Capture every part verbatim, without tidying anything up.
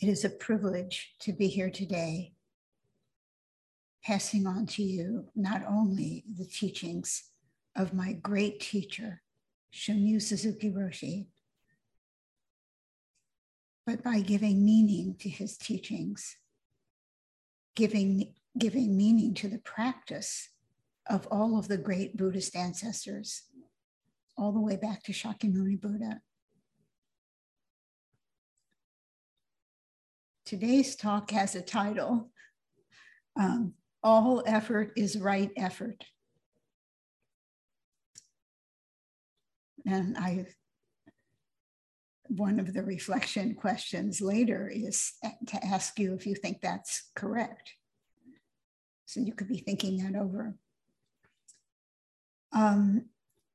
It is a privilege to be here today, passing on to you not only the teachings of my great teacher, Shunryu Suzuki Roshi, but by giving meaning to his teachings, giving, giving meaning to the practice of all of the great Buddhist ancestors, all the way back to Shakyamuni Buddha. Today's talk has a title, um, All Effort is Right Effort. And I, one of the reflection questions later is to ask you if you think that's correct. So you could be thinking that over. Um,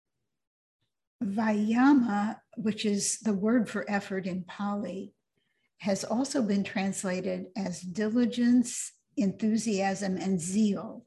Vayama, which is the word for effort in Pali, has also been translated as diligence, enthusiasm, and zeal.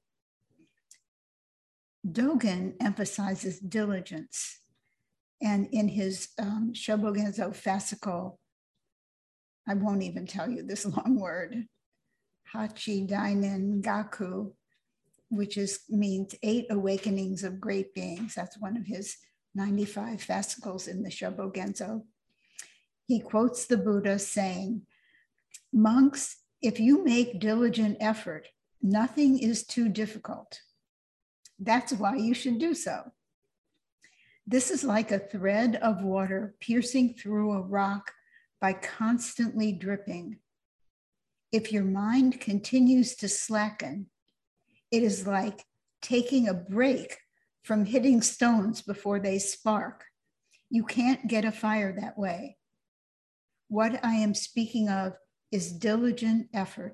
Dogen emphasizes diligence, and in his um, Shobogenzo fascicle, I won't even tell you this long word, Hachi Dainen Gaku, which is means eight awakenings of great beings. That's one of his ninety-five fascicles in the Shobogenzo. He quotes the Buddha saying, "Monks, if you make diligent effort, nothing is too difficult. That's why you should do so. This is like a thread of water piercing through a rock by constantly dripping. If your mind continues to slacken, it is like taking a break from hitting stones before they spark. You can't get a fire that way. What I am speaking of is diligent effort."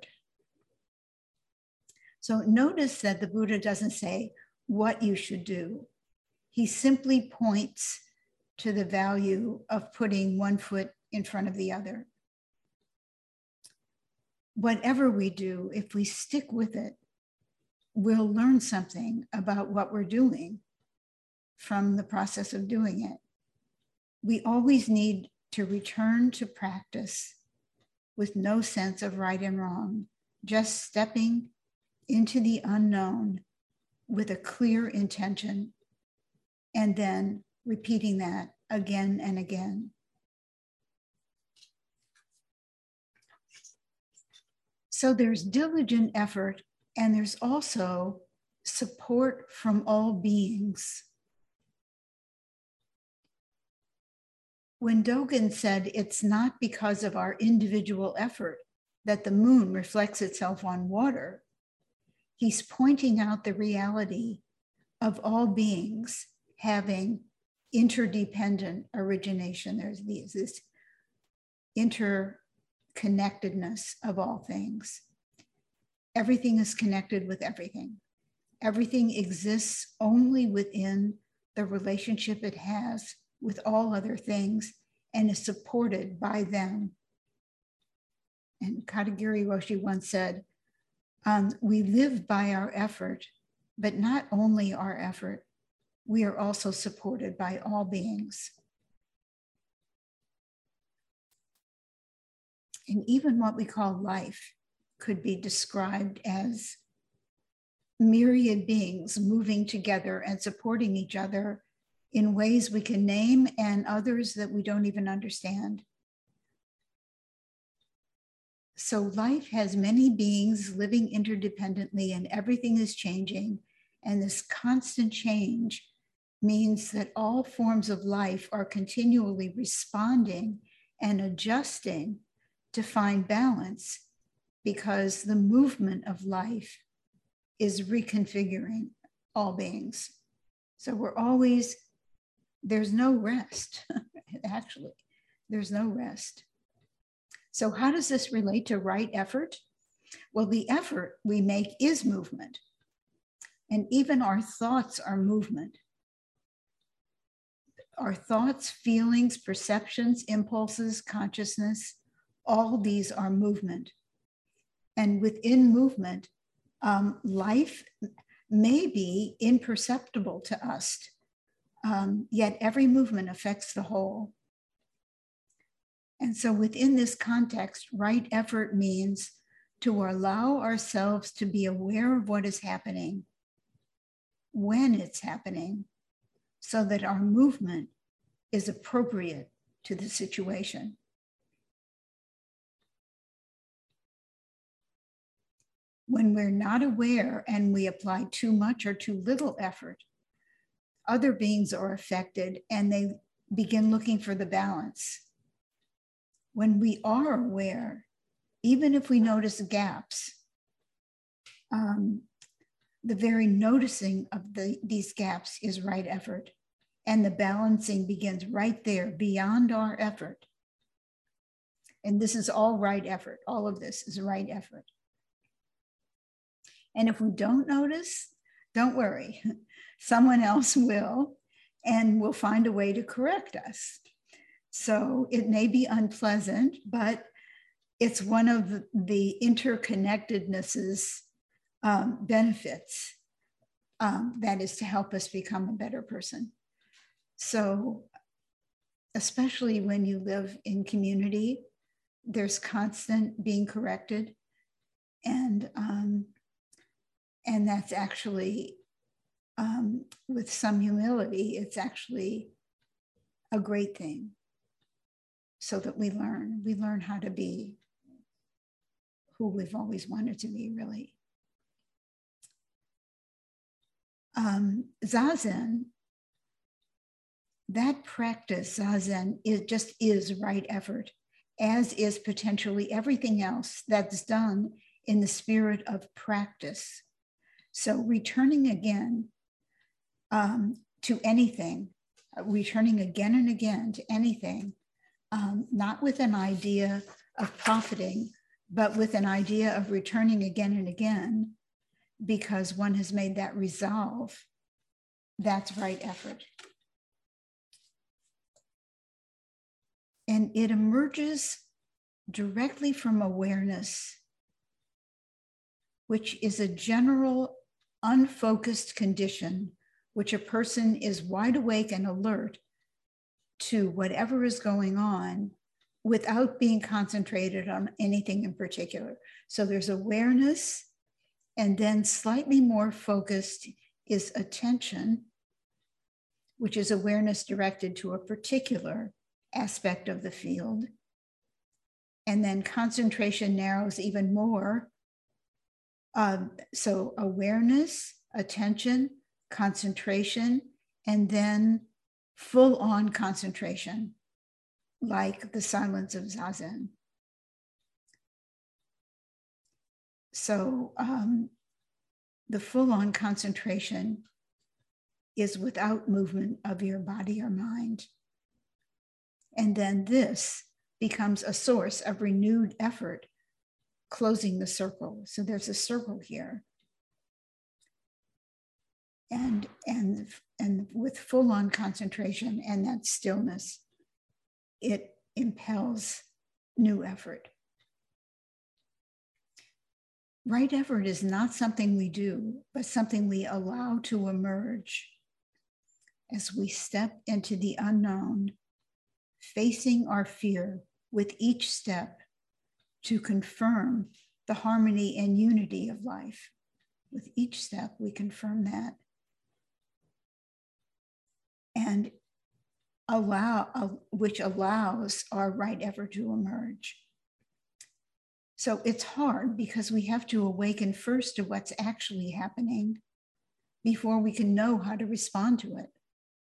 So notice that the Buddha doesn't say what you should do. He simply points to the value of putting one foot in front of the other. Whatever we do, if we stick with it, we'll learn something about what we're doing from the process of doing it. We always need to return to practice with no sense of right and wrong, just stepping into the unknown with a clear intention, and then repeating that again and again. So there's diligent effort, and there's also support from all beings. When Dogen said it's not because of our individual effort that the moon reflects itself on water, he's pointing out the reality of all beings having interdependent origination. There's this interconnectedness of all things. Everything is connected with everything. Everything exists only within the relationship it has with all other things and is supported by them. And Katagiri Roshi once said, um, we live by our effort, but not only our effort, we are also supported by all beings. And even what we call life could be described as myriad beings moving together and supporting each other in ways we can name and others that we don't even understand. So life has many beings living interdependently, and everything is changing. And this constant change means that all forms of life are continually responding and adjusting to find balance, because the movement of life is reconfiguring all beings. So we're always, there's no rest, actually, there's no rest. So how does this relate to right effort? Well, the effort we make is movement. And even our thoughts are movement. Our thoughts, feelings, perceptions, impulses, consciousness, all these are movement. And within movement, um, life may be imperceptible to us, um, yet every movement affects the whole. And so within this context, right effort means to allow ourselves to be aware of what is happening when it's happening, so that our movement is appropriate to the situation. When we're not aware and we apply too much or too little effort, other beings are affected and they begin looking for the balance. When we are aware, even if we notice gaps, um, the very noticing of the, these gaps is right effort. And the balancing begins right there, beyond our effort. And this is all right effort. All of this is right effort. And if we don't notice, don't worry. Someone else will, and will find a way to correct us. So it may be unpleasant, but it's one of the interconnectedness's um, benefits. Um, that is to help us become a better person. So especially when you live in community, there's constant being corrected. And, um, and that's actually, um, with some humility, it's actually a great thing. So that we learn, we learn how to be who we've always wanted to be, really. Um, Zazen, that practice, Zazen, it just is right effort, as is potentially everything else that's done in the spirit of practice. So returning again um, to anything, returning again and again to anything, um, not with an idea of profiting, but with an idea of returning again and again, because one has made that resolve, that's right effort. And it emerges directly from awareness, which is a general unfocused condition, which a person is wide awake and alert to whatever is going on without being concentrated on anything in particular. So there's awareness, and then slightly more focused is attention, which is awareness directed to a particular aspect of the field. And then concentration narrows even more. Um, so awareness, attention, concentration, and then full-on concentration, like the silence of Zazen. So um, the full-on concentration is without movement of your body or mind. And then this becomes a source of renewed effort, closing the circle. So there's a circle here. And, and, and with full-on concentration and that stillness, it impels new effort. Right effort is not something we do, but something we allow to emerge as we step into the unknown, facing our fear with each step to confirm the harmony and unity of life. With each step, we confirm that. And allow, uh, which allows our right effort to emerge. So it's hard because we have to awaken first to what's actually happening before we can know how to respond to it.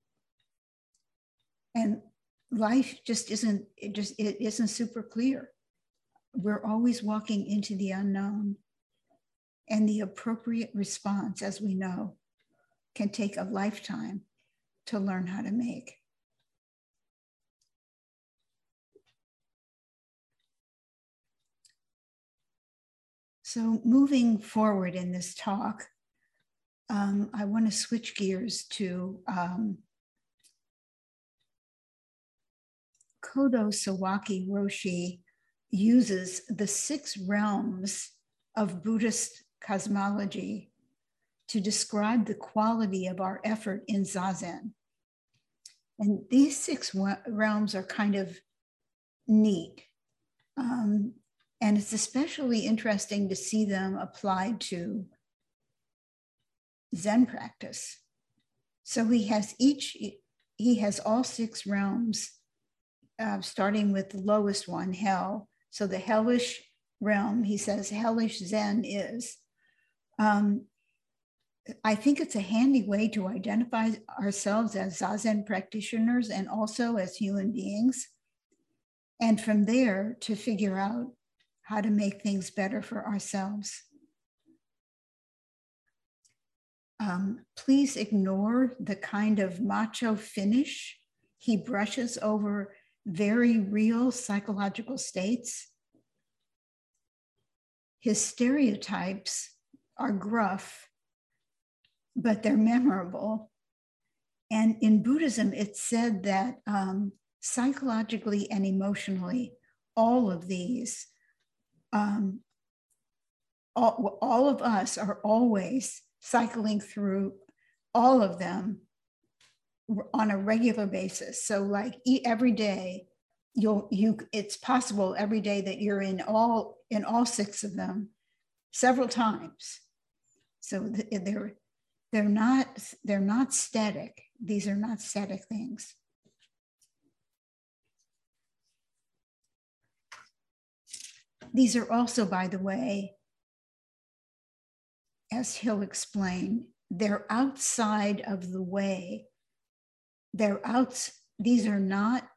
And life just isn't, it just, it isn't super clear. We're always walking into the unknown, and the appropriate response, as we know, can take a lifetime to learn how to make. So moving forward in this talk, um, I want to switch gears to um, Kodo Sawaki Roshi uses the six realms of Buddhist cosmology to describe the quality of our effort in Zazen. And these six realms are kind of neat. Um, and it's especially interesting to see them applied to Zen practice. So he has each, he has all six realms, uh, starting with the lowest one, hell. So the hellish realm, he says, hellish Zen is. Um, I think it's a handy way to identify ourselves as Zazen practitioners and also as human beings. And from there to figure out how to make things better for ourselves. Um, please ignore the kind of macho finish he brushes over very real psychological states. His stereotypes are gruff, but they're memorable. And in Buddhism, it's said that um, psychologically and emotionally, all of these, um, all, all of us are always cycling through all of them on a regular basis. So like every day, you'll, you, it's possible every day that you're in all, in all six of them several times. So they're, they're not, they're not static. These are not static things. These are also, by the way, as he'll explain, they're outside of the way. They're out, these are not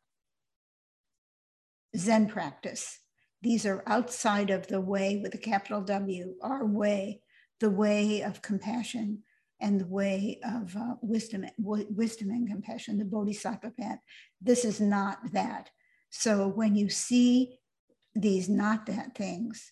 Zen practice. These are outside of the way with a capital W, our way, the way of compassion and the way of uh, wisdom, wisdom and compassion, the Bodhisattva path. This is not that. So when you see these not that things,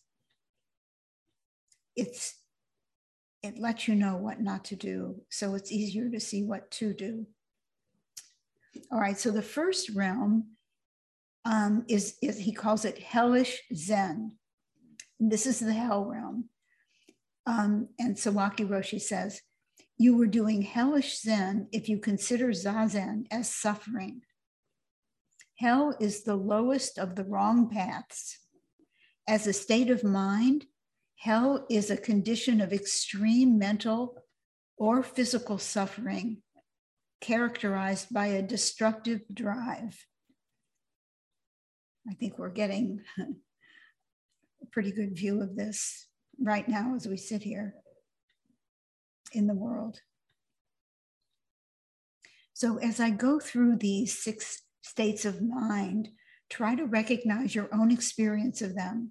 it's, it lets you know what not to do. So it's easier to see what to do. All right, so the first realm um, is, is, he calls it hellish Zen. This is the hell realm. Um, and Sawaki Roshi says, you were doing hellish Zen if you consider Zazen as suffering. Hell is the lowest of the wrong paths. As a state of mind, hell is a condition of extreme mental or physical suffering characterized by a destructive drive. I think we're getting a pretty good view of this right now as we sit here in the world. So as I go through these six states of mind, try to recognize your own experience of them.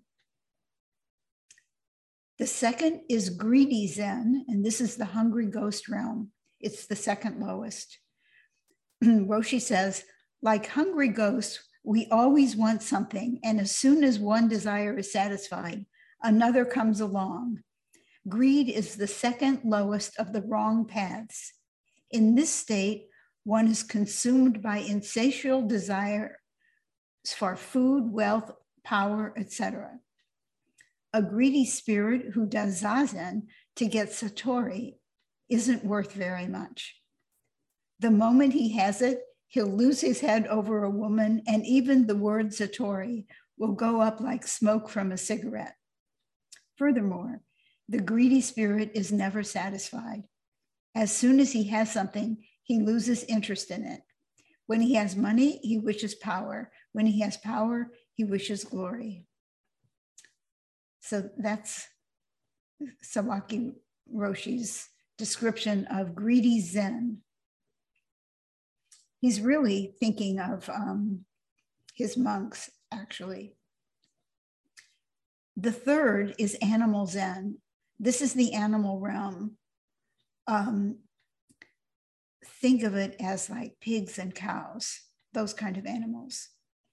The second is greedy Zen, and this is the hungry ghost realm. It's the second lowest. Roshi says, like hungry ghosts, we always want something, and as soon as one desire is satisfied, another comes along. Greed is the second lowest of the wrong paths. In this state, one is consumed by insatiable desire for food, wealth, power, et cetera. A greedy spirit who does Zazen to get Satori isn't worth very much. The moment he has it, he'll lose his head over a woman, and even the word Satori will go up like smoke from a cigarette. Furthermore, the greedy spirit is never satisfied. As soon as he has something, he loses interest in it. When he has money, he wishes power. When he has power, he wishes glory. So that's Sawaki Roshi's description of greedy Zen. He's really thinking of um, his monks, actually. The third is animal Zen. This is the animal realm. Um, think of it as like pigs and cows, those kind of animals.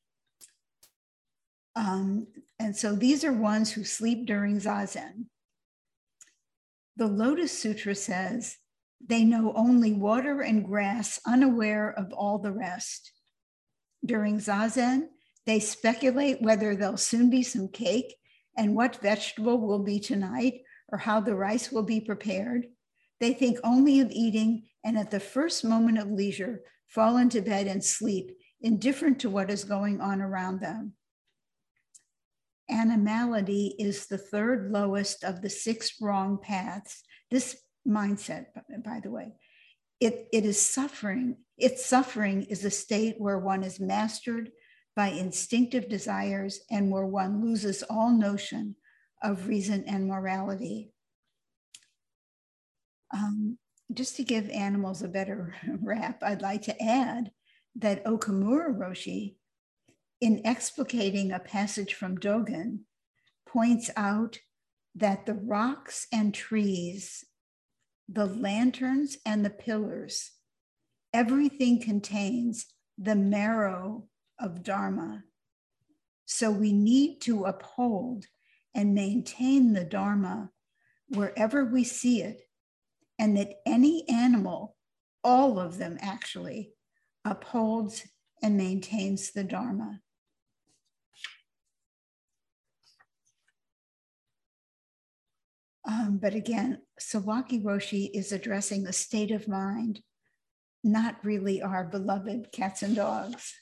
Um, and so these are ones who sleep during Zazen. The Lotus Sutra says, they know only water and grass, unaware of all the rest. During Zazen, they speculate whether there'll soon be some cake and what vegetable will be tonight or how the rice will be prepared. They think only of eating and at the first moment of leisure, fall into bed and sleep, indifferent to what is going on around them. Animality is the third lowest of the six wrong paths. This mindset, by the way, it, it is suffering. Its suffering is a state where one is mastered by instinctive desires and where one loses all notion of reason and morality. Um, just to give animals a better rap, I'd like to add that Okamura Roshi, in explicating a passage from Dogen, points out that the rocks and trees, the lanterns and the pillars, everything contains the marrow of Dharma. So we need to uphold and maintain the Dharma wherever we see it, and that any animal, all of them actually, upholds and maintains the Dharma. Um, but again, Sawaki Roshi is addressing the state of mind, not really our beloved cats and dogs.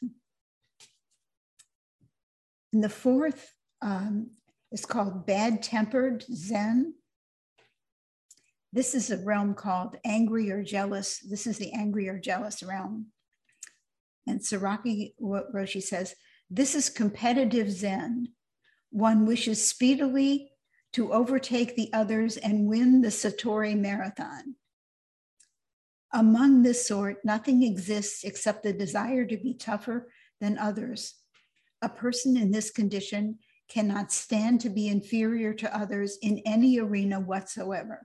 And the fourth um, is called bad-tempered Zen. This is a realm called angry or jealous. This is the angry or jealous realm. And Sawaki Roshi says, this is competitive Zen. One wishes speedily to overtake the others and win the Satori marathon. Among this sort, nothing exists except the desire to be tougher than others. A person in this condition cannot stand to be inferior to others in any arena whatsoever.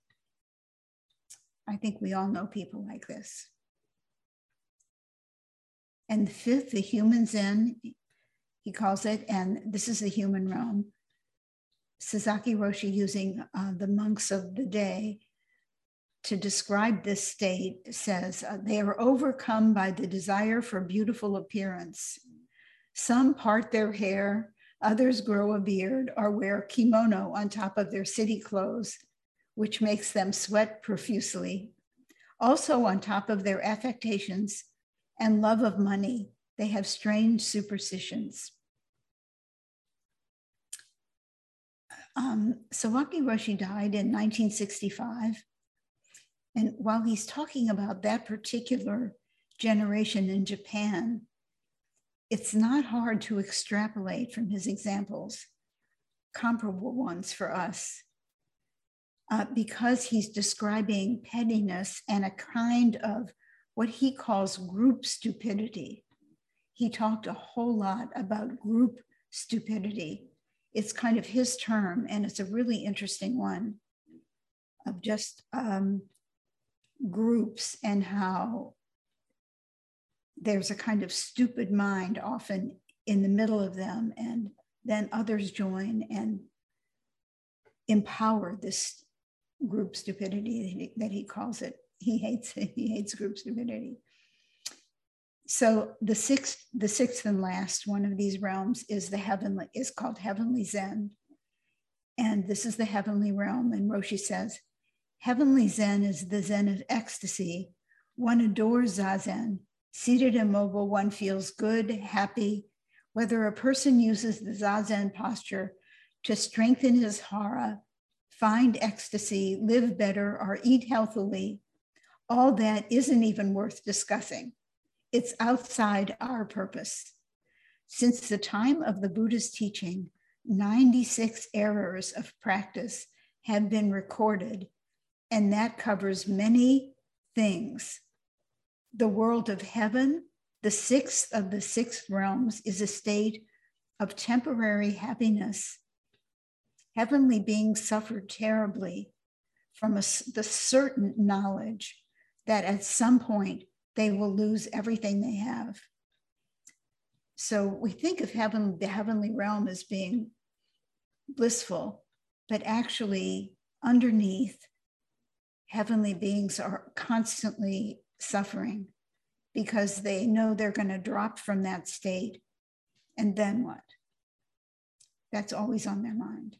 I think we all know people like this. And the fifth, the human Zen, he calls it, and this is the human realm. Sasaki Roshi, using uh, the monks of the day to describe this state, says, uh, they are overcome by the desire for beautiful appearance. Some part their hair, others grow a beard or wear kimono on top of their city clothes, which makes them sweat profusely. Also, on top of their affectations and love of money, they have strange superstitions. Um, Sawaki Roshi died in nineteen sixty-five. And while he's talking about that particular generation in Japan, it's not hard to extrapolate from his examples, comparable ones for us, uh, because he's describing pettiness and a kind of what he calls group stupidity. He talked a whole lot about group stupidity. It's kind of his term, and it's a really interesting one of just um, groups and how there's a kind of stupid mind often in the middle of them, and then others join and empower this group stupidity that he calls it. He hates it. He hates group stupidity. So the sixth, the sixth and last one of these realms is the heavenly, is called heavenly Zen. And this is the heavenly realm. And Roshi says, heavenly Zen is the Zen of ecstasy. One adores Zazen. Seated immobile, one feels good, happy. Whether a person uses the Zazen posture to strengthen his hara, find ecstasy, live better, or eat healthily, all that isn't even worth discussing. It's outside our purpose. Since the time of the Buddha's teaching, ninety-six errors of practice have been recorded, and that covers many things. The world of heaven, the sixth of the six realms, is a state of temporary happiness. Heavenly beings suffered terribly from a, the certain knowledge that at some point they will lose everything they have. So we think of heaven, the heavenly realm as being blissful, but actually underneath, heavenly beings are constantly suffering because they know they're going to drop from that state. And then what? That's always on their mind.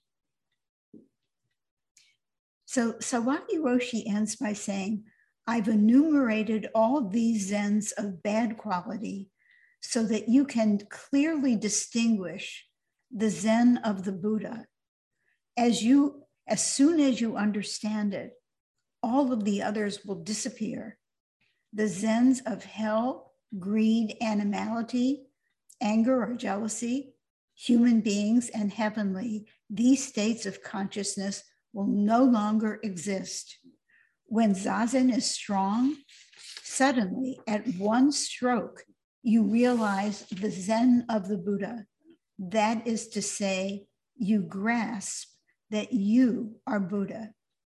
So Sawaki Roshi ends by saying, I've enumerated all these Zens of bad quality so that you can clearly distinguish the Zen of the Buddha. As you, as soon as you understand it, all of the others will disappear. The Zens of hell, greed, animality, anger or jealousy, human beings, and heavenly, these states of consciousness will no longer exist. When Zazen is strong, suddenly at one stroke, you realize the Zen of the Buddha. That is to say, you grasp that you are Buddha.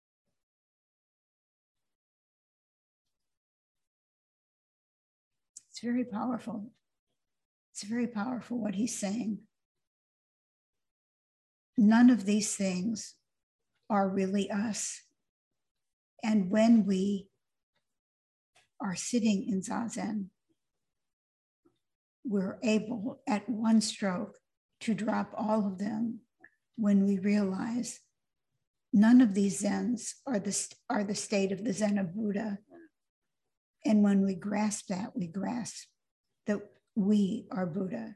It's very powerful. It's very powerful what he's saying. None of these things are really us. And when we are sitting in Zazen, we're able at one stroke to drop all of them when we realize none of these Zens are the, are the state of the Zen of Buddha. And when we grasp that, we grasp that we are Buddha.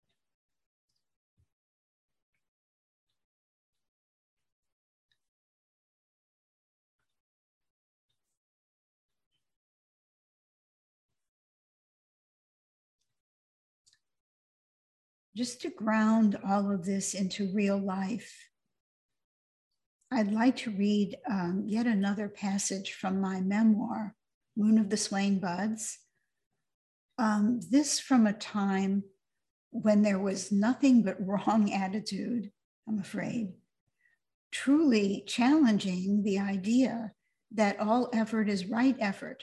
Just to ground all of this into real life, I'd like to read um, yet another passage from my memoir, Moon of the Swaying Buds. Um, this from a time when there was nothing but wrong attitude, I'm afraid, truly challenging the idea that all effort is right effort.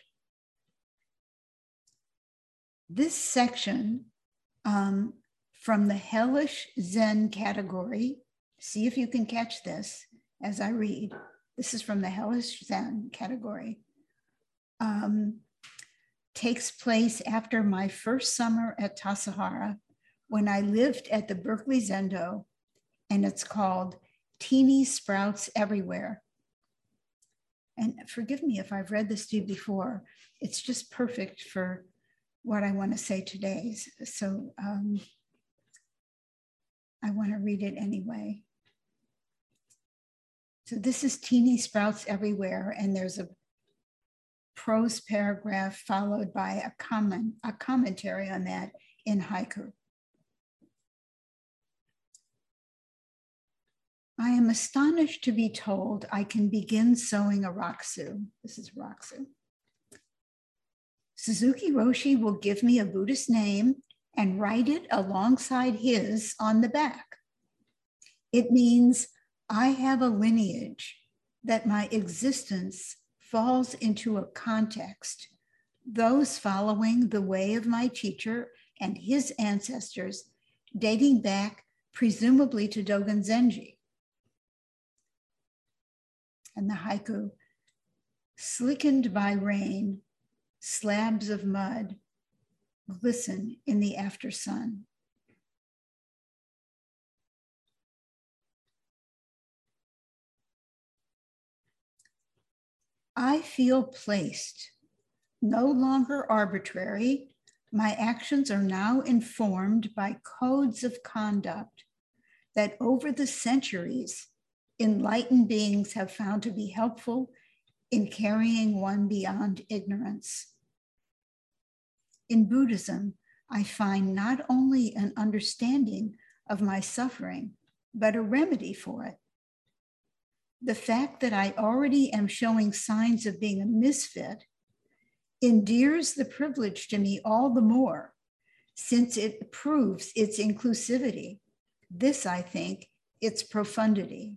This section um, from the hellish Zen category, see if you can catch this as I read. This is from the hellish Zen category. Um, takes place after my first summer at Tassajara when I lived at the Berkeley Zendo, and it's called Teeny Sprouts Everywhere. And forgive me if I've read this to you before. It's just perfect for what I want to say today. So um, I want to read it anyway. So this is Teeny Sprouts Everywhere, and there's a prose paragraph followed by a comment, a commentary on that in haiku. I am astonished to be told I can begin sewing a rakusu. This is rakusu. Suzuki Roshi will give me a Buddhist name and write it alongside his on the back. It means I have a lineage, that my existence falls into a context, those following the way of my teacher and his ancestors, dating back presumably to Dogen Zenji. And the haiku, slickened by rain, slabs of mud glisten in the after sun. I feel placed, no longer arbitrary. My actions are now informed by codes of conduct that over the centuries, enlightened beings have found to be helpful in carrying one beyond ignorance. In Buddhism, I find not only an understanding of my suffering, but a remedy for it. The fact that I already am showing signs of being a misfit endears the privilege to me all the more, since it proves its inclusivity. This, I think, its profundity.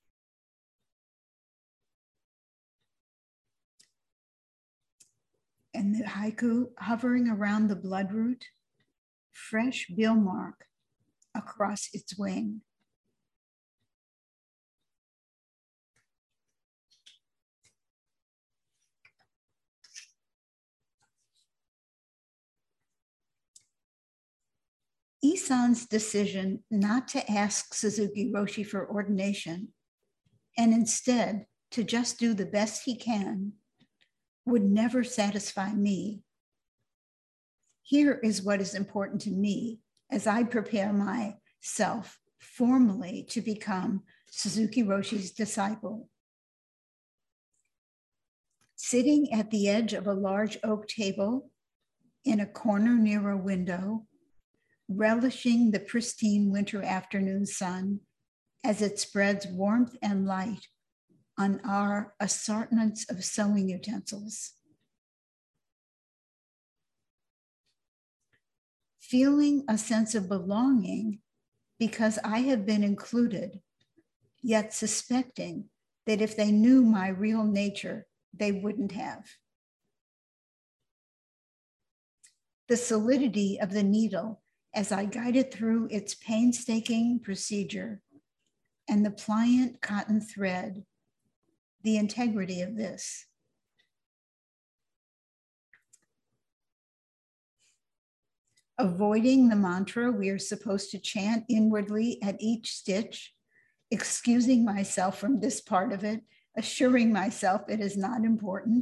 And the haiku, hovering around the bloodroot, fresh bill mark across its wing. Isan's decision not to ask Suzuki Roshi for ordination and instead to just do the best he can would never satisfy me. Here is what is important to me as I prepare myself formally to become Suzuki Roshi's disciple. Sitting at the edge of a large oak table in a corner near a window, relishing the pristine winter afternoon sun as it spreads warmth and light on our assortments of sewing utensils. Feeling a sense of belonging because I have been included, yet suspecting that if they knew my real nature, they wouldn't have. The solidity of the needle as I guided through its painstaking procedure, and the pliant cotton thread, the integrity of this. Avoiding the mantra we are supposed to chant inwardly at each stitch, excusing myself from this part of it, assuring myself it is not important.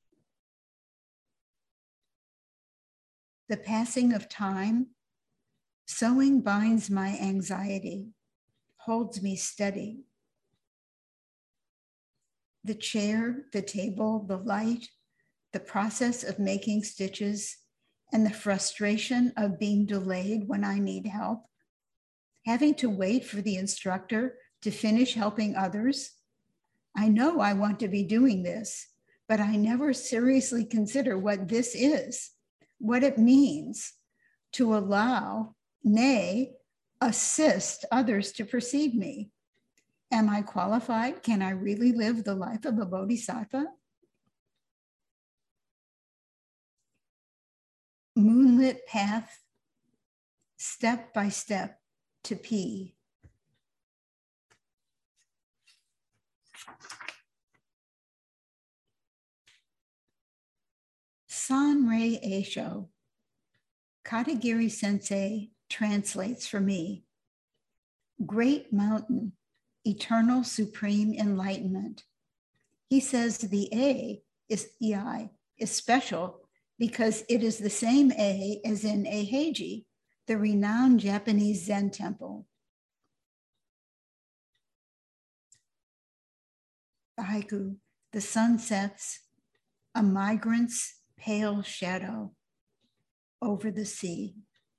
The passing of time, sewing binds my anxiety, holds me steady. The chair, the table, the light, the process of making stitches, and the frustration of being delayed when I need help, having to wait for the instructor to finish helping others. I know I want to be doing this, but I never seriously consider what this is, what it means to allow, nay, assist others to precede me. Am I qualified? Can I really live the life of a bodhisattva? Moonlit path, step by step to P. Sanrei Eisho, Katagiri Sensei translates for me, great mountain, eternal supreme enlightenment. He says the A is E I is special because it is the same A as in Eiheiji, the renowned Japanese Zen temple. The haiku, the sun sets, a migrant's pale shadow over the sea.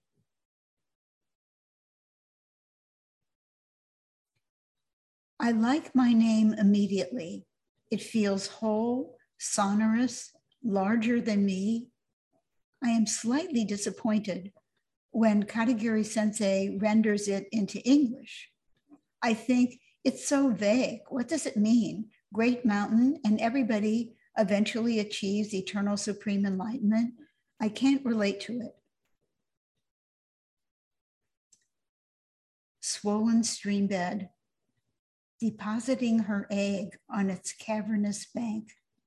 I like my name immediately. It feels whole, sonorous, larger than me. I am slightly disappointed when Katagiri Sensei renders it into English. I think it's so vague. What does it mean? Great mountain, and everybody eventually achieves eternal supreme enlightenment. I can't relate to it. Swollen stream bed, depositing her egg on its cavernous bank.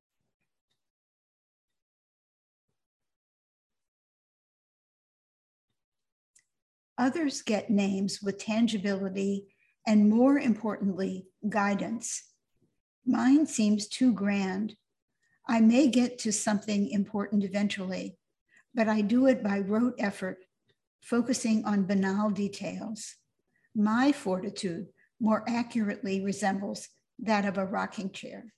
Others get names with tangibility and, more importantly, guidance. Mine seems too grand. I may get to something important eventually, but I do it by rote effort, focusing on banal details. My fortitude more accurately resembles that of a rocking chair.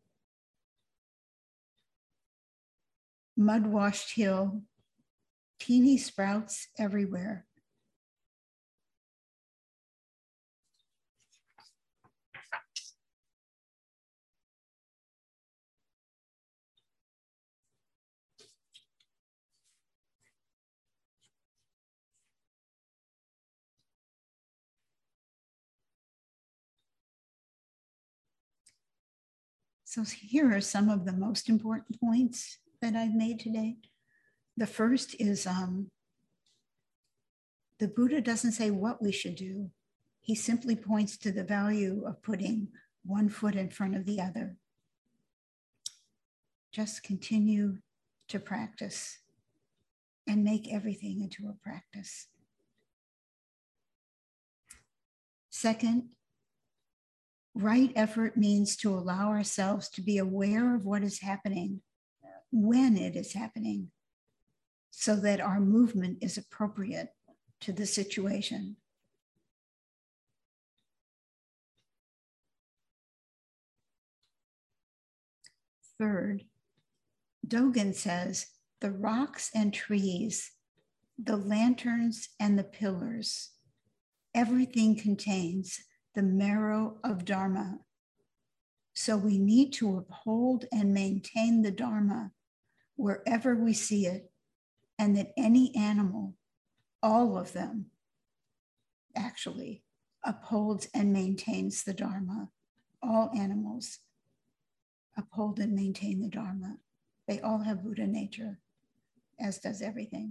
Mud-washed hill, teeny sprouts everywhere. So here are some of the most important points that I've made today. The first is um, the Buddha doesn't say what we should do. He simply points to the value of putting one foot in front of the other. Just continue to practice and make everything into a practice. Second, right effort means to allow ourselves to be aware of what is happening when it is happening, so that our movement is appropriate to the situation. Third, Dogen says, the rocks and trees, the lanterns and the pillars, everything contains the marrow of Dharma. So we need to uphold and maintain the Dharma wherever we see it, and that any animal, all of them, actually upholds and maintains the Dharma. All animals uphold and maintain the Dharma. They all have Buddha nature, as does everything.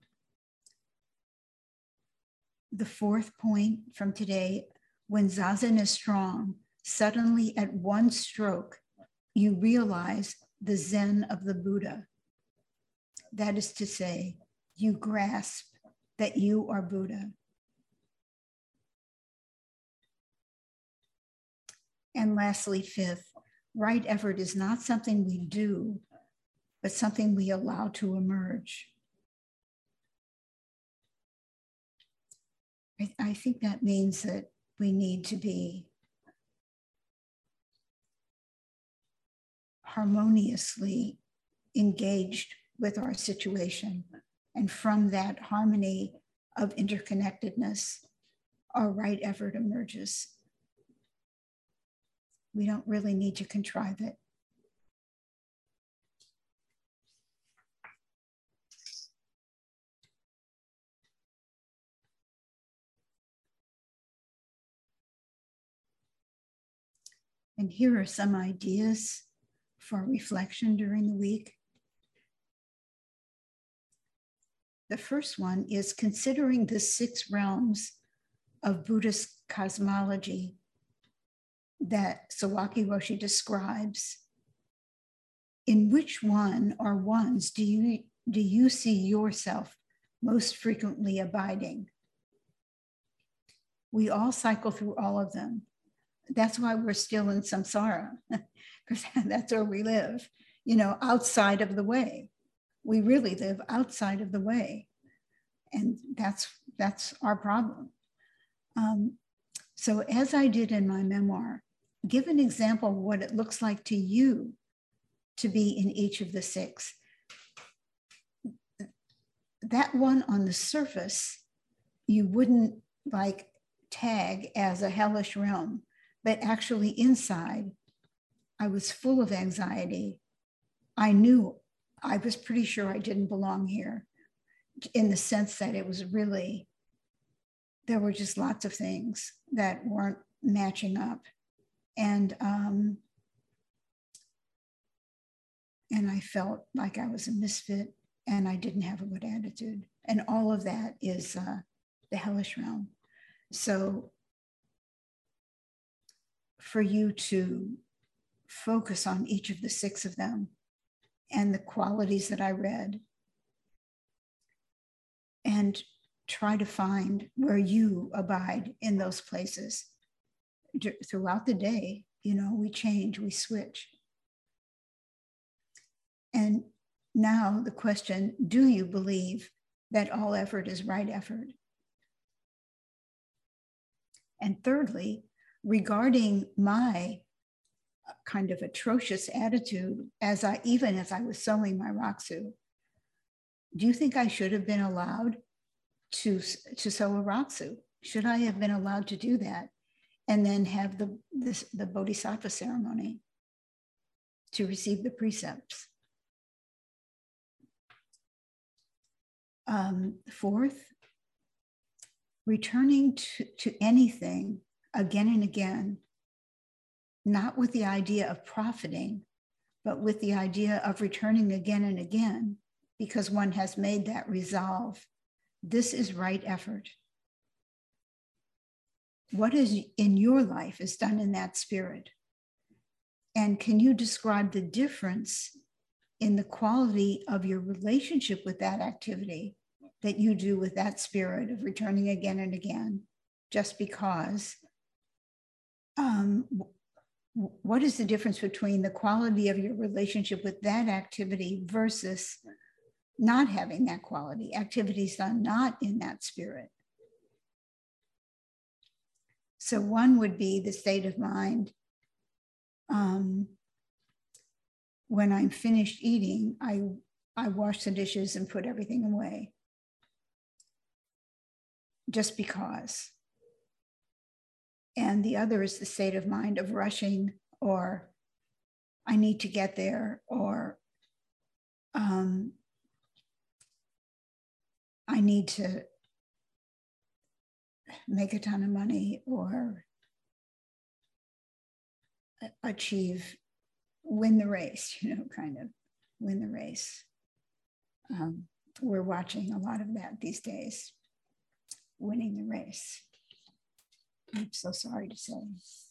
The fourth point from today, when Zazen is strong, suddenly at one stroke, you realize the Zen of the Buddha. That is to say, you grasp that you are Buddha. And lastly, fifth, right effort is not something we do, but something we allow to emerge. I, I think that means that we need to be harmoniously engaged with our situation. And from that harmony of interconnectedness, our right effort emerges. We don't really need to contrive it. And here are some ideas for reflection during the week. The first one is considering the six realms of Buddhist cosmology that Sawaki Roshi describes. In which one or ones do you, do you see yourself most frequently abiding? We all cycle through all of them. That's why we're still in samsara, because that's where we live, you know, outside of the way. We really live outside of the way. And that's, that's our problem. Um, so as I did in my memoir, give an example of what it looks like to you to be in each of the six. That one on the surface, you wouldn't like tag as a hellish realm, but actually inside, I was full of anxiety. I knew, I was pretty sure I didn't belong here, in the sense that it was really, there were just lots of things that weren't matching up. And, um, and I felt like I was a misfit and I didn't have a good attitude. And all of that is uh, the hellish realm. So for you to focus on each of the six of them and the qualities that I read, and try to find where you abide in those places. D- throughout the day, you know, we change, we switch. And now the question, do you believe that all effort is right effort? And thirdly, regarding my kind of atrocious attitude, as I, even as I was sewing my Rakusu, do you think I should have been allowed to, to sew a Rakusu? Should I have been allowed to do that? And then have the, this, the Bodhisattva ceremony to receive the precepts? Um, fourth, returning to, to anything again and again, not with the idea of profiting, but with the idea of returning again and again, because one has made that resolve. This is right effort. What is in your life is done in that spirit. And can you describe the difference in the quality of your relationship with that activity that you do with that spirit of returning again and again, just because? Um, what is the difference between the quality of your relationship with that activity versus not having that quality, activities done not in that spirit? So one would be the state of mind. Um, when I'm finished eating, I, I wash the dishes and put everything away. Just because. And the other is the state of mind of rushing, or I need to get there, or um, I need to make a ton of money or achieve, win the race, you know, kind of win the race. Um, we're watching a lot of that these days, winning the race. I'm so sorry to say.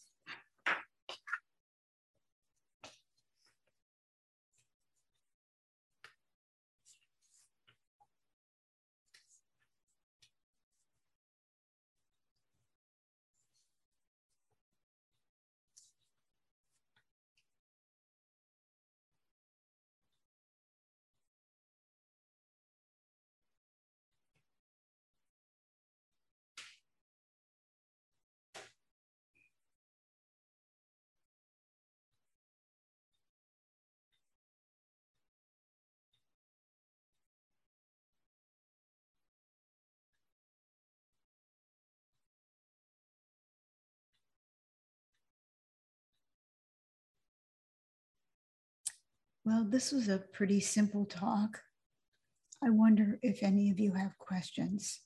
Well, this was a pretty simple talk. I wonder if any of you have questions.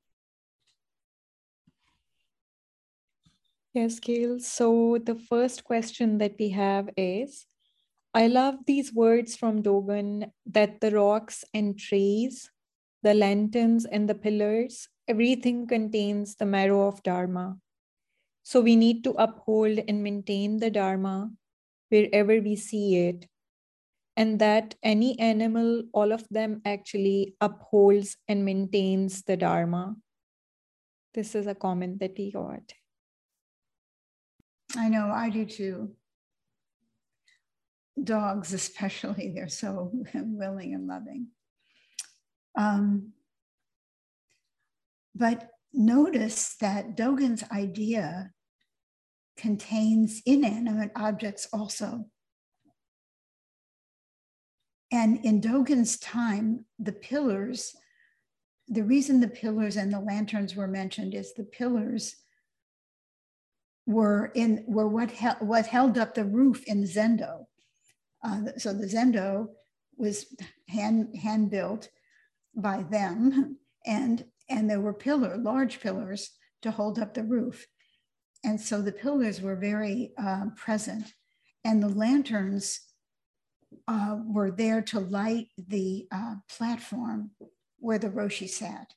Yes, Gail. So the first question that we have is, I love these words from Dogen that the rocks and trees, the lanterns and the pillars, everything contains the marrow of Dharma. So we need to uphold and maintain the Dharma wherever we see it. And that any animal, all of them actually upholds and maintains the Dharma. This is a comment that we got. I know, I do too. Dogs especially, they're so willing and loving. Um, but notice that Dogen's idea contains inanimate objects also. And in Dogen's time, the pillars, the reason the pillars and the lanterns were mentioned is the pillars were in were what, hel what held up the roof in the Zendo. Uh, so the Zendo was hand, hand built by them, and, and there were pillar, large pillars to hold up the roof. And so the pillars were very uh, present, and the lanterns uh, were there to light the uh, platform where the Roshi sat.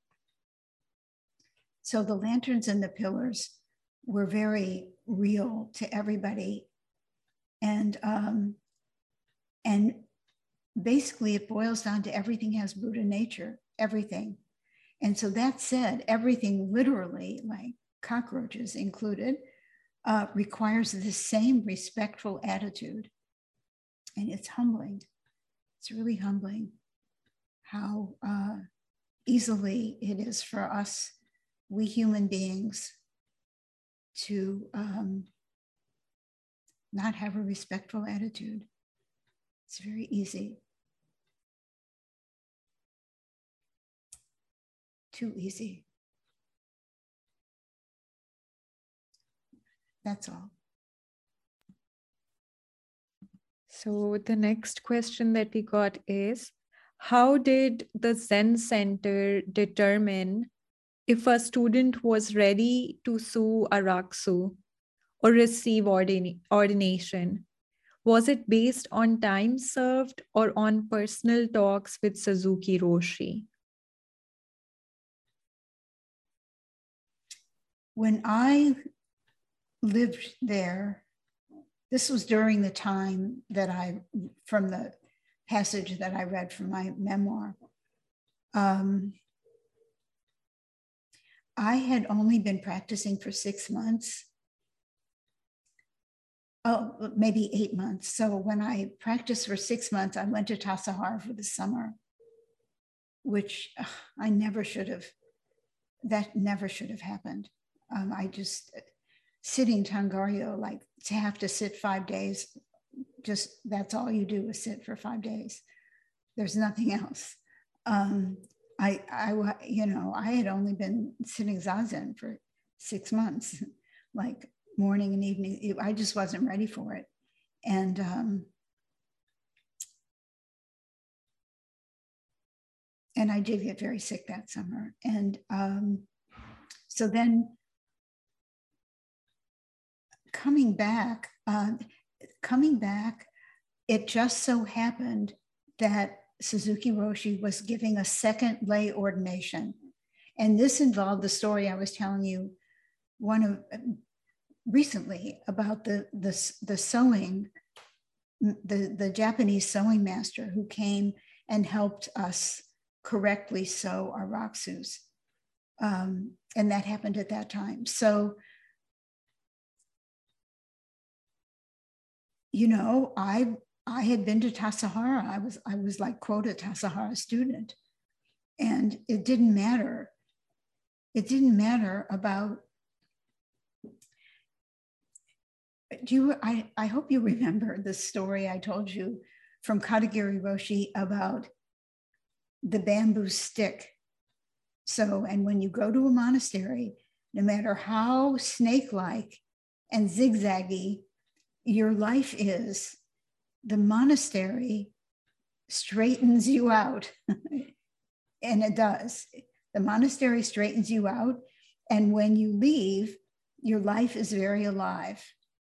So the lanterns and the pillars were very real to everybody. And, um, and basically it boils down to everything has Buddha nature, everything. And so that said, everything literally, like cockroaches included, uh, requires the same respectful attitude. And it's humbling. It's really humbling how uh, easily it is for us, we human beings, to um, not have a respectful attitude. It's very easy. Too easy. That's all. So the next question that we got is, how did the Zen Center determine if a student was ready to sue Araksu or receive ordina ordination? Was it based on time served or on personal talks with Suzuki Roshi? When I lived there, this was during the time that I, from the passage that I read from my memoir, um, I had only been practicing for six months. Oh, maybe eight months. So when I practiced for six months, I went to Tassajara for the summer, which ugh, I never should have, that never should have happened. Um, I just, sitting Tangaryo, like to have to sit five days just, that's all you do is sit for five days. There's nothing else. Um, I, I, you know, I had only been sitting Zazen for six months, like morning and evening. I just wasn't ready for it. And um, and I did get very sick that summer. And um, so then coming back, uh, coming back, it just so happened that Suzuki Roshi was giving a second lay ordination. And this involved the story I was telling you one of recently about the, the, the sewing, the, the Japanese sewing master who came and helped us correctly sew our rakusus. Um, and that happened at that time. So, you know, I I had been to Tassajara. I was I was like quote a Tassajara student, and it didn't matter. It didn't matter about. Do you? I I hope you remember the story I told you from Katagiri Roshi about the bamboo stick. So, and when you go to a monastery, no matter how snake-like and zigzaggy your life is, the monastery straightens you out. And it does. The monastery straightens you out. And when you leave, your life is very alive.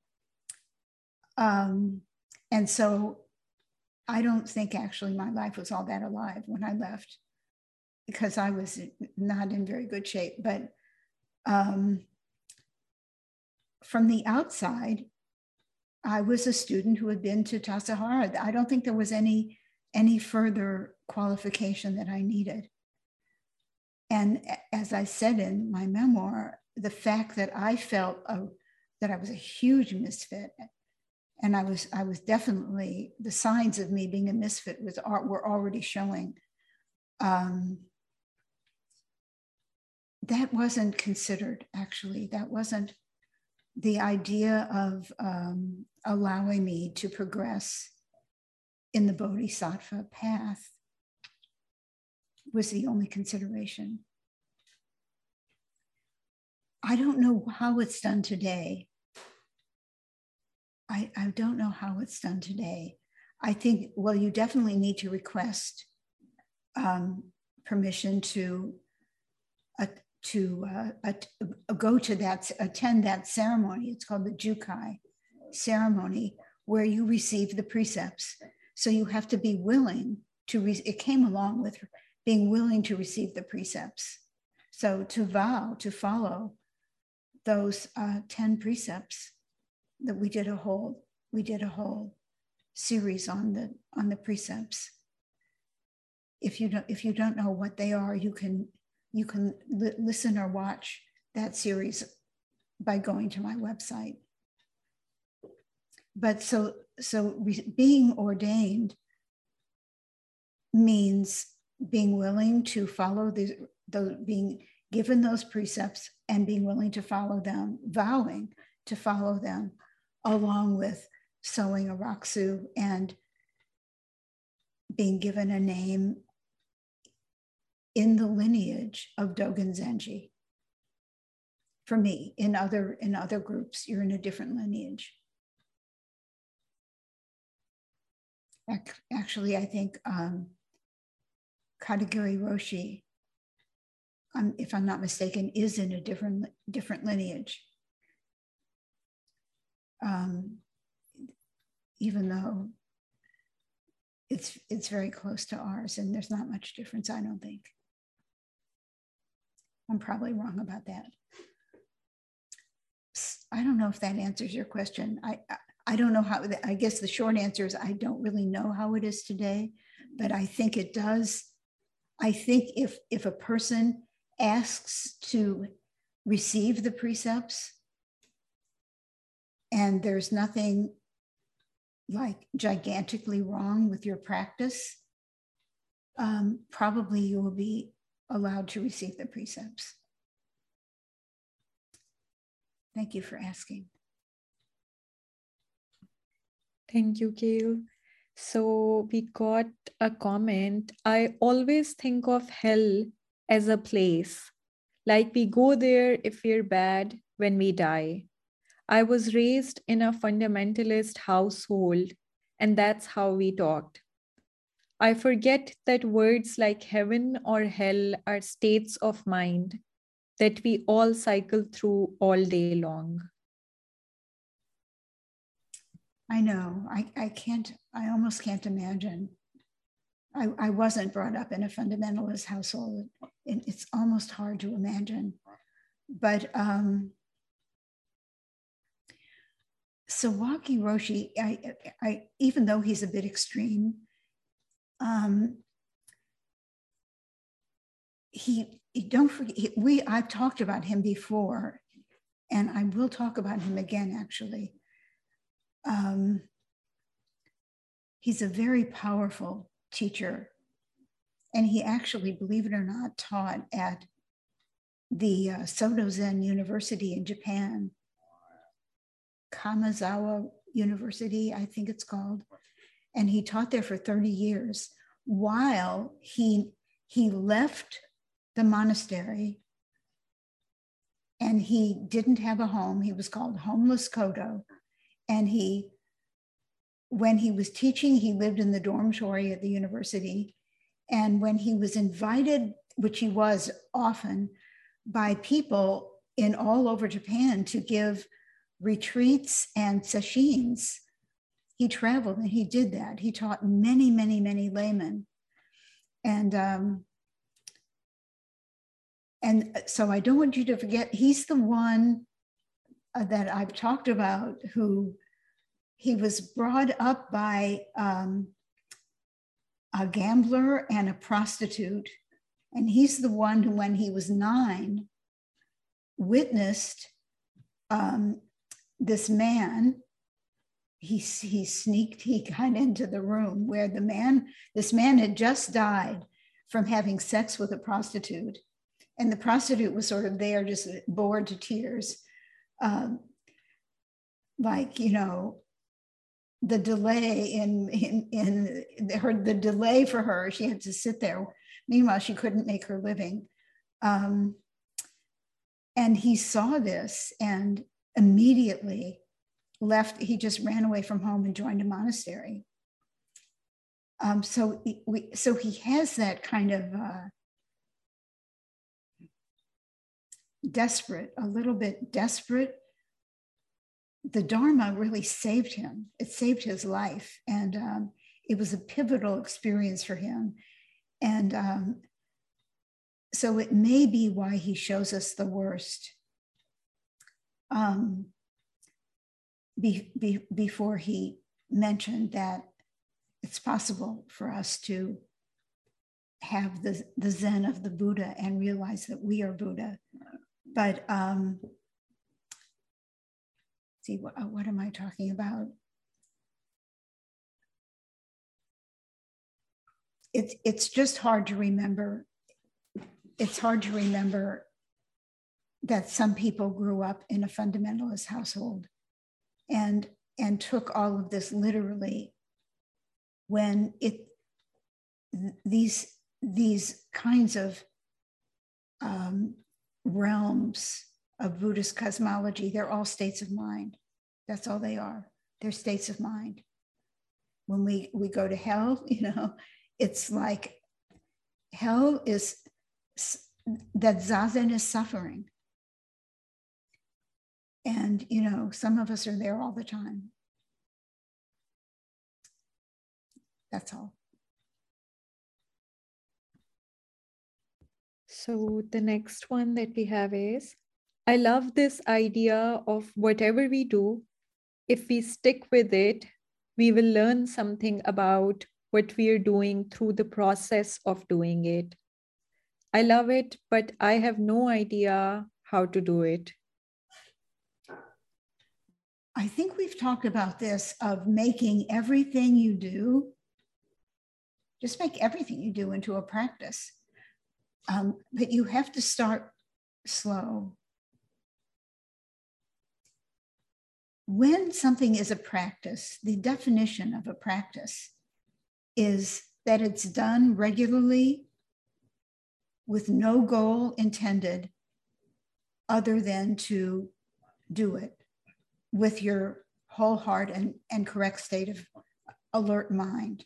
Um, and so I don't think actually my life was all that alive when I left, because I was not in very good shape. But um, from the outside, I was a student who had been to Tassajara. I don't think there was any, any further qualification that I needed. And as I said in my memoir, the fact that I felt a, that I was a huge misfit, and I was, I was definitely, the signs of me being a misfit was, were already showing. Um, that wasn't considered, actually. That wasn't the idea of um, allowing me to progress in the Bodhisattva path was the only consideration. I don't know how it's done today. I, I don't know how it's done today. I think, well, you definitely need to request um, permission to, uh, to uh, uh, go to that, attend that ceremony. It's called the Jukai ceremony, where you receive the precepts. So you have to be willing to, re- it came along with being willing to receive the precepts. So to vow to follow those uh, ten precepts, that we did a whole, we did a whole series on the, on the precepts. If you don't, if you don't know what they are, you can, you can li- listen or watch that series by going to my website. But so, so re- being ordained means being willing to follow these, those, being given those precepts and being willing to follow them, vowing to follow them, along with sewing a rakusu and being given a name in the lineage of Dogen Zenji. For me, in other, in other groups, you're in a different lineage. Actually, I think um, Katagiri Roshi, um, if I'm not mistaken, is in a different, different lineage. Um, even though it's, it's very close to ours, and there's not much difference, I don't think. I'm probably wrong about that. I don't know if that answers your question. I, I, I don't know how, I guess the short answer is I don't really know how it is today, but I think it does. I think if, if a person asks to receive the precepts and there's nothing like gigantically wrong with your practice, um, probably you will be allowed to receive the precepts. Thank you for asking. Thank you, Kale. So we got a comment. I always think of hell as a place, like we go there if we're bad when we die. I was raised in a fundamentalist household, and that's how we talked. I forget that words like heaven or hell are states of mind that we all cycle through all day long. I know. I, I can't, I almost can't imagine. I, I wasn't brought up in a fundamentalist household. It, it's almost hard to imagine. But um, Sawaki Roshi, I, I, even though he's a bit extreme, um, he, he don't forget, he, we, I've talked about him before, and I will talk about him again, actually. Um, he's a very powerful teacher. And he actually, believe it or not, taught at the uh, Soto Zen University in Japan, Kanazawa University, I think it's called. And he taught there for thirty years while he, he left the monastery and he didn't have a home. He was called Homeless Kodo. And he, when he was teaching, he lived in the dormitory at the university. And when he was invited, which he was often, by people in all over Japan to give retreats and sesshins, he traveled and he did that. He taught many, many, many laymen. And, um, and so I don't want you to forget, he's the one uh, that I've talked about who he was brought up by um, a gambler and a prostitute. And he's the one who, when he was nine, witnessed um, this man. He, he sneaked, he got into the room where the man, this man had just died from having sex with a prostitute. And the prostitute was sort of there, just bored to tears. Um, like, you know, the delay in, in, in her, the delay for her, she had to sit there. Meanwhile, she couldn't make her living. Um, and he saw this and immediately left. He just ran away from home and joined a monastery. Um, so, we, so he has that kind of uh, desperate, a little bit desperate. The Dharma really saved him. It saved his life. And um, it was a pivotal experience for him. And um, so it may be why he shows us the worst um, be, be, before he mentioned that it's possible for us to have the, the Zen of the Buddha and realize that we are Buddha. But um, see, what, what am I talking about? It's, it's just hard to remember. It's hard to remember that some people grew up in a fundamentalist household and, and took all of this literally when it, these, these kinds of um, realms of Buddhist cosmology, they're all states of mind. That's all they are. They're states of mind. When we, we go to hell, you know, it's like hell is, that zazen is suffering. And, you know, some of us are there all the time. That's all. So the next one that we have is, I love this idea of whatever we do, if we stick with it, we will learn something about what we are doing through the process of doing it. I love it, but I have no idea how to do it. I think we've talked about this of making everything you do, just make everything you do into a practice. Um, but you have to start slow. when something is a practice, the definition of a practice is that it's done regularly with no goal intended other than to do it with your whole heart and, and correct state of alert mind.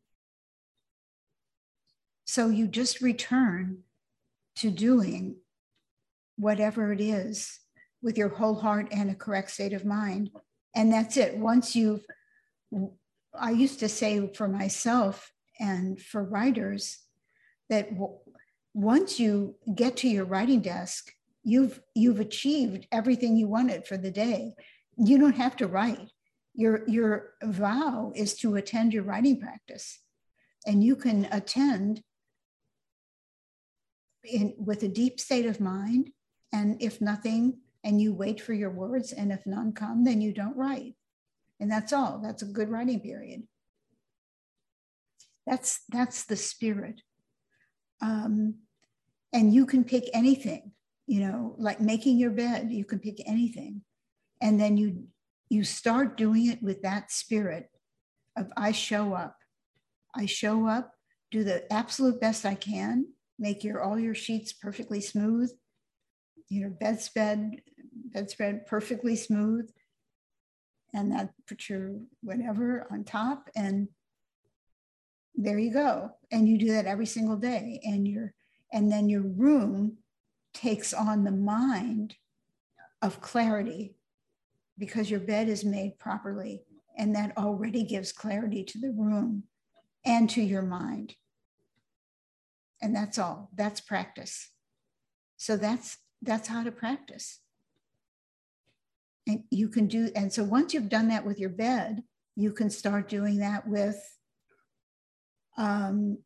So you just return to doing whatever it is with your whole heart and a correct state of mind. And that's it. Once you've, I used to say for myself and for writers that w- once you get to your writing desk, you've, you've achieved everything you wanted for the day. You don't have to write. Your, your vow is to attend your writing practice, and you can attend in, with a deep state of mind. And if nothing, and you wait for your words, and if none come, then you don't write. And that's all. That's a good writing period. That's, that's the spirit. Um, and you can pick anything, you know, like making your bed, you can pick anything. And then you, you start doing it with that spirit of I show up. I show up, do the absolute best I can, make your all your sheets perfectly smooth, you know, bedspread, bedspread perfectly smooth, and that put your whatever on top, and there you go. And you do that every single day, and your and then your room takes on the mind of clarity, because your bed is made properly, and that already gives clarity to the room and to your mind. And that's all. That's practice. So that's that's how to practice. And you can do, and so once you've done that with your bed, you can start doing that with um,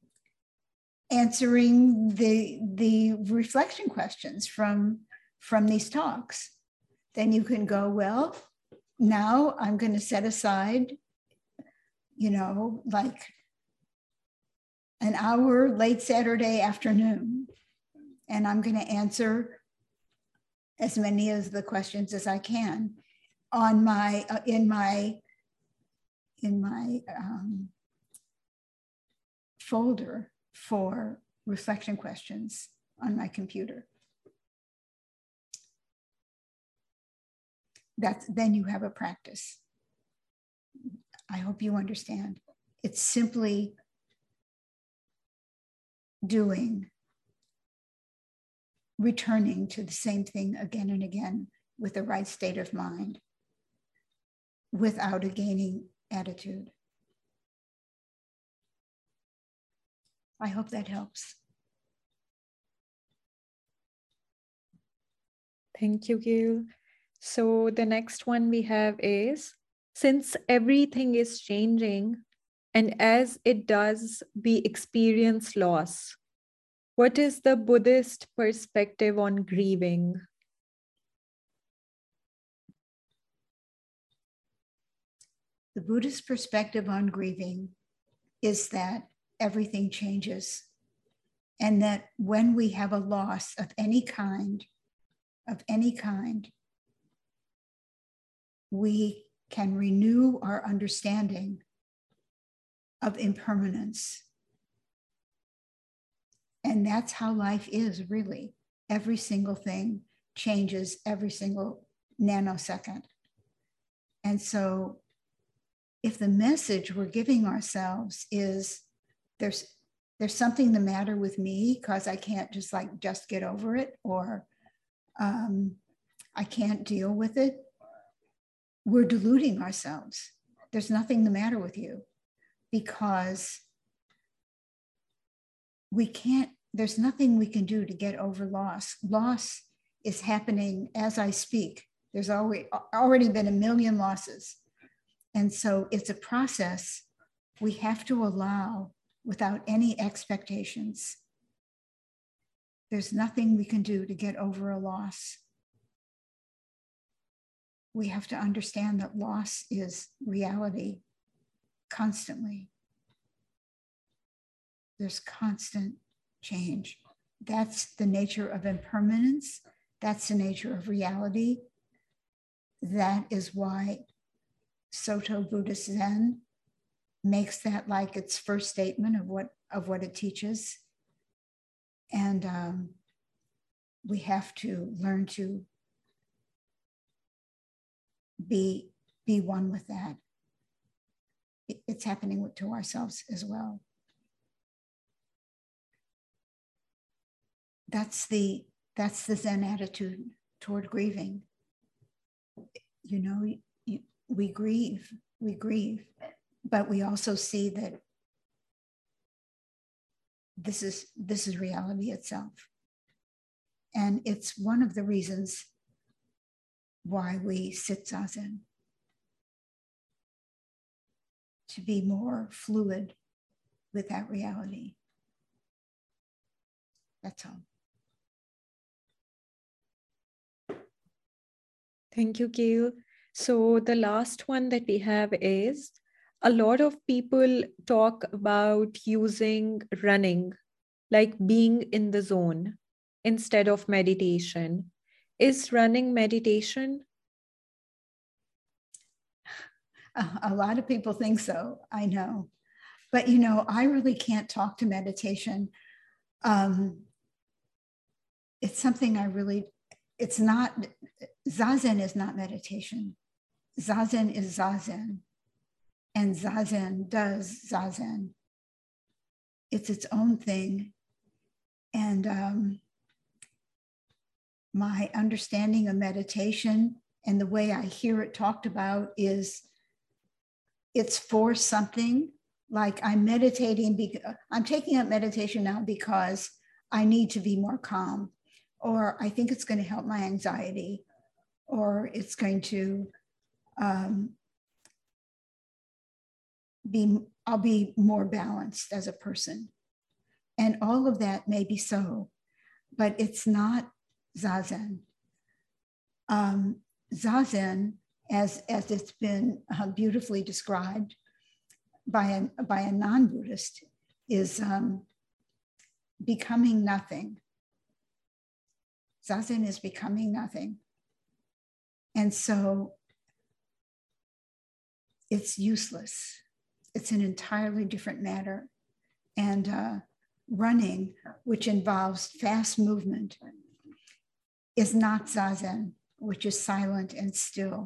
answering the, the reflection questions from, from these talks. Then you can go, well, now I'm going to set aside, you know, like an hour late Saturday afternoon, and I'm going to answer as many of the questions as I can on my, uh, in my, in my um, folder for reflection questions on my computer. That's, then you have a practice. I hope you understand. It's simply doing, returning to the same thing again and again with the right state of mind, without a gaining attitude. I hope that helps. Thank you, Gail. So the next one we have is, since everything is changing, and as it does, we experience loss, what is the Buddhist perspective on grieving? The Buddhist perspective on grieving is that everything changes, and that when we have a loss of any kind, of any kind, we can renew our understanding of impermanence. And that's how life is, really. Every single thing changes every single nanosecond. And so if the message we're giving ourselves is there's, there's something the matter with me because I can't just like just get over it, or um, I can't deal with it, we're deluding ourselves. There's nothing the matter with you, because we can't, there's nothing we can do to get over loss. Loss is happening as I speak. There's already, already been a million losses. And so it's a process we have to allow without any expectations. There's nothing we can do to get over a loss. We have to understand that loss is reality constantly. There's constant change. That's the nature of impermanence. That's the nature of reality. that is why Soto Buddhist Zen makes that like its first statement of what, of what it teaches. And um, we have to learn to be, be one with that. It, it's happening to ourselves as well. That's the, that's the Zen attitude toward grieving. You know, you, we grieve, we grieve, but we also see that this is, this is reality itself. And it's one of the reasons why we sit Zazen, to be more fluid with that reality. That's all. Thank you, Gail. So the last one that we have is, a lot of people talk about using running, like being in the zone, instead of meditation. Is running meditation? A lot of people think so, I know. But, you know, I really can't talk to meditation. Um, it's something I really, it's not, Zazen is not meditation. Zazen is Zazen. And Zazen does Zazen. It's its own thing. And um, my understanding of meditation and the way I hear it talked about is it's for something. Like I'm meditating, because I'm taking up meditation now because I need to be more calm, or I think it's going to help my anxiety, or it's going to um, be, I'll be more balanced as a person. And all of that may be so, but it's not Zazen. Um, Zazen, as, as it's been uh, beautifully described by a, by a non-Buddhist, is um, becoming nothing. Zazen is becoming nothing. And so it's useless. It's an entirely different matter. And uh, running, which involves fast movement, is not Zazen, which is silent and still.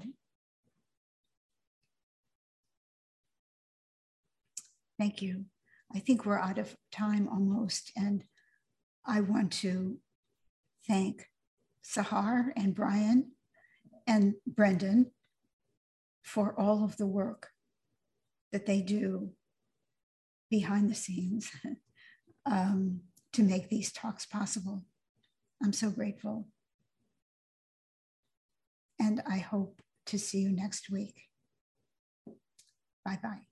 Thank you. I think we're out of time almost. And I want to thank Sahar and Brian and Brendan for all of the work that they do behind the scenes um, to make these talks possible. I'm so grateful. And I hope to see you next week. Bye-bye.